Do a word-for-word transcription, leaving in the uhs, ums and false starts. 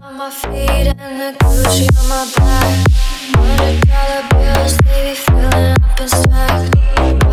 On my feet and the Gucci on my back. Hundred dollar bills, they be filling up in swag.